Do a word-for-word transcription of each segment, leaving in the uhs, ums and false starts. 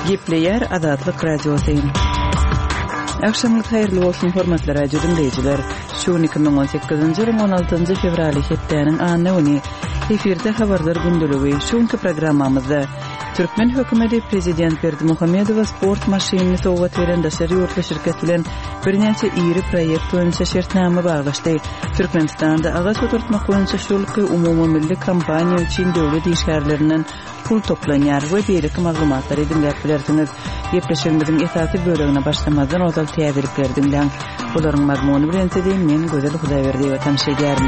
Gepleyer Azadlyk Radiosu. Akşamlyk hayrly bolsun hormatly radio dinleyijiler. Şu iki bin on sekizinji ýylyň on altynjy fevraly hepdeniň anyny efirde habarlar gündüligi şuňky programmamyzda Türkmen hökümeti Prezident Berdimuhammedow sport maşynyny sowgat beren daşary ýurtly şirket bilen birnäçe iri proýekt boýunça şertnama baglaşdy. Türkmenistanda agaç oturtmak boýunça şulky umumy milli kampaniýa üçin döwlet işgärlerinden pul toplanýar we beýleki maglumatlary dinläp bilersiňiz. Ýepleşigimiziň esasy bölegine başlamazdan ozal täbirlikler dinläň. Olaryň mazmuny bilen sedin men Gözel Hudaýberdiýew tanşaýarym.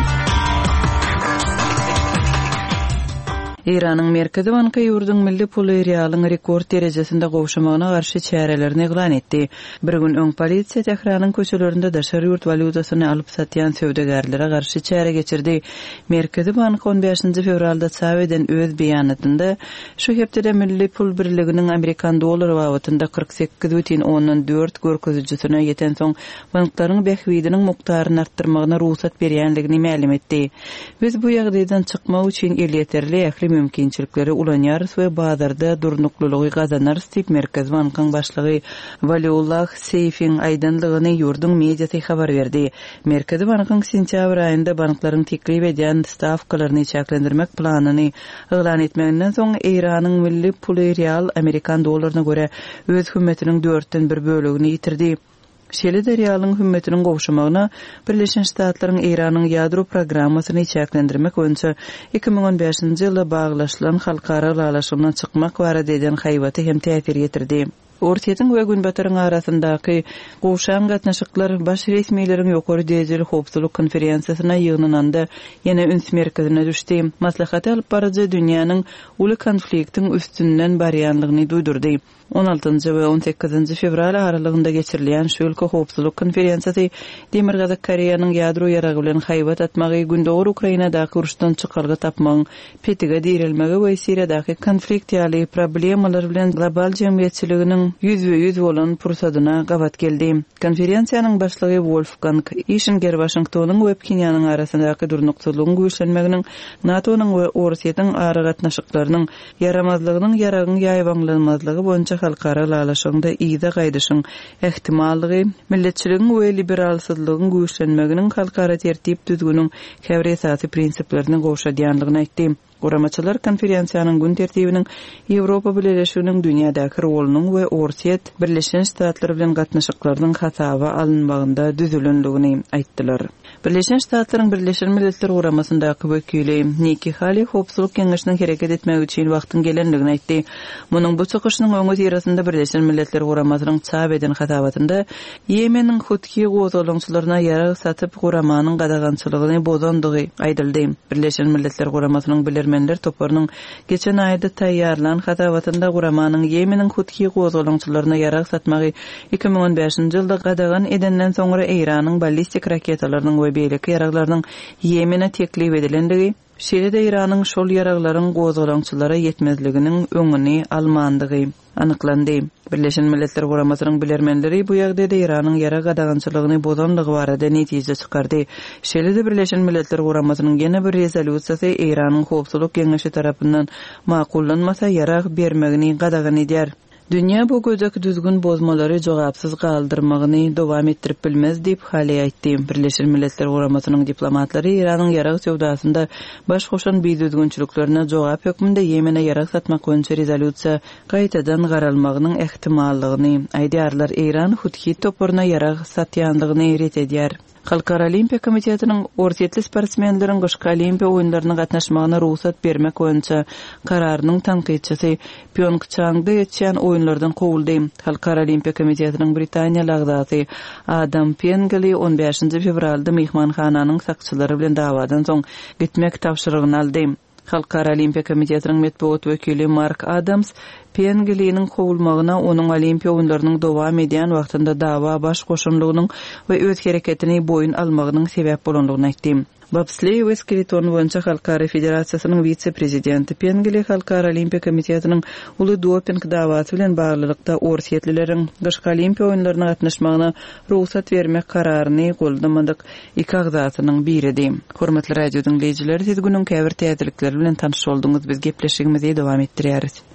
İran'ın Merkezi Banka ýurduň milli pul realyň rekord derejesinde gowşamagyna garşy çärelerini eglan etdi. Bir gün öň polisiýa Tehranyň köçelerinde daşary ýurt valutasyny alyp satýan söwdegärlere garşy çäre geçirdi. Merkezi Banka on beşinji fevralda çap eden öz beýanatynda şu hepde milli pul birliginiň Amerikan dollary wagtynda kırk sekiz бүтүн onuň dört görkezüjüsine ýeten soň banklaryň behwidiniň mukdaryny artdyrmagyna ruhsat berýänligini ma'lum etdi. Biz bu ýagdaýdan çykmak üçin ýeterli ähli mümkinçilikleri ulanýar we bazarda durnuklulygy gazanar diýip Merkez Bankyň başlygy Waliullah Seyfin aýdanlygyny ýurduň mediasy habar berdi. Merkez Bankyň sentýabr aýynda banklaryň teklip edýän stavkalaryny çäklendirmek planyny eglan etmegenden soň Iranyň milli puly real Amerikan dollaryna görä öz hümmetiniň dörtden bir bölegini ýitirdi. Şeli de realyň hümmetiniň gowşamagyna Birleşen Ştatlaryň Iranyň ýadro programmasyny çäklendirmek boýunça iki bin on beşinji ýylda baglaşylan halkara ýalaşmana çykmak barada eden haýwaty hem täsir ýetirdi. Ortaýyň we Günbatyryň arasyndaky gowşan gatnaşyklar baş resmiýetleriň ýokary derejeli howpsuzlyk konferensiýasyna ýygnananda ýene üns merkezine düşdi. Maslahat alyp barajy dünýäniň uly konfliktiň üstünden barýanlygyny duýdurdy. on altynjy we on sekizinji fevral aralygynda geçirilýän şu ülke howpsuzlyk konferensiýasy Demirgazy Koreýanyň ýadro ýaragy bilen haýbat atmagy, gündogry Ukrainadaky uruşdan çykalgy tapmagy, petige dirilmegi we Siriýadaky konflikt ýaly problemalar bilen global jemgyýetçiliginiň yüzde yüz bolan pursadyna gabat geldi. Konferensiýanyň başlygy Wolfgang Ischinger Washingtonyň we Pjöngjanyň arasyndaky durnukçylygyň güýçlenmeginiň, NATO'nyň we Orusýatyň ara gatnaşyklarynyň yaramazlygynyň ýaragyň ýaýbanlanmazlygy boýunça halkara ýalaşmada ýyda gaýdyşyň ähtimallygy, milletçiligiň we liberalsyzlygyň güýçlenmeginiň halkara tertip düzgünüň käbir esasy prinsiplerini gowşadýanlygyny aýtdy. Goramaçylar konferensiýanyň gün tertibiniň Ýewropa birleşiginiň dünýädäki rolunyň we Orusýa Birleşen Ştatlary bilen gatnaşyklarynyň hasaba alınmagynda düzülenligini aýtdylar. Birleşen Ştatlaryň Birleşen Milletler Guramasyndaky wekili Nikki Haley howpsuzlyk kengeşiniň hereket etmegi üçin wagtyň gelenligini aýtdy. Munyň bu çykyşynyň öňü ýerasynda Birleşen Milletler Guramasynyň çap eden hatabatynda Ýemeniň hutki gowzalaňçylaryna ýarag satyp guramanyň gadagançylygyny bozandygy aýdyldy. Birleşen Milletler Guramasynyň bilermenler toparynyň geçen aýda taýýarlan hatabatynda guramanyň Ýemeniň hutki gowzalaňçylaryna ýarag satmagy iki bin on beşinji ýylda gadagan edenden soňra Iranyň ballistik raketalarynyň we beýleki ýaraglarynyň Ýemene teklip edilendigi, şeýle-de Iranyň şol ýaraglaryň gowzalaňçylara ýetmezliginiň öňüni almandygy anyklandy. Birleşen Milletler Guramasynyň bilermenleri bu ýagdaýda Iranyň ýarag gadagançylygyny bozanlygy barada netije çykardy. Şeýle-de Birleşen Milletler Guramasynyň ýene bir rezolýusiýasy Iranyň howpsuzlyk kengeşi tarapyndan makullanmasa ýarag bermegini gadagan edýär. Dünya bu gözek düzgün bozmalary jogapsyz galdyrmagyny dowam etdirip bilmez diýip Haley aýtdy. Birleşen Milletler Guramasynyň diplomatlary Iranyň ýarag sowdasynda baş goşan beýdüzgünçiliklerine jogap hökmünde Ýemene ýarag satmak boýunça rezolýusiýa gaýtadan garalmagynyň ähtimallygyny aýdýarlar. Iran hutki toparyna ýarag satýandygyny ret edýär. Halkara Olimpiya Komitetining Orusýetli sportsmenleriň gyşky Olimpiya oýunlaryna gatnaşmagyna ruhsat bermek boýunça kararynyň tanqidçisi Pyeongchangda ýetýän oýunlardan kowuldy. Halkara Olimpiya Komitetining Britaniýa agzasy Adam Pengeli on beşinji fevralda mehmanhananyň sakçylary bilen dawadan soň gitmek tapşyrygyny aldy. Halkara Olimpiya Komitetining metbuat wekili Mark Adams Pengeli'nin kovulmagyna onun Olimpiya oýunlarynyň dowam edýän wagtynda dawa baş goşunlygynyň we öz hereketini boyun almagynyň sebäp bolandygyny aýtdy. Bobsleý we skeleton boýunça Halkara Federasiýasynyň vitse-prezidenti Pengeli Halkara Olimpiya Komitetining uly doping dawasy bilen baglykda Orusýetlileriň gyşky Olimpiya oýunlaryna gatnaşmagyna ruhsat bermek kararyny goldamadyk iki agzasynyň biridi. Hormatly radio dinleýijiler, siz günüň käbir täzelikleri bilen tanyş bolduňyz. Biz gepleşigimizi dowam etdirýäris.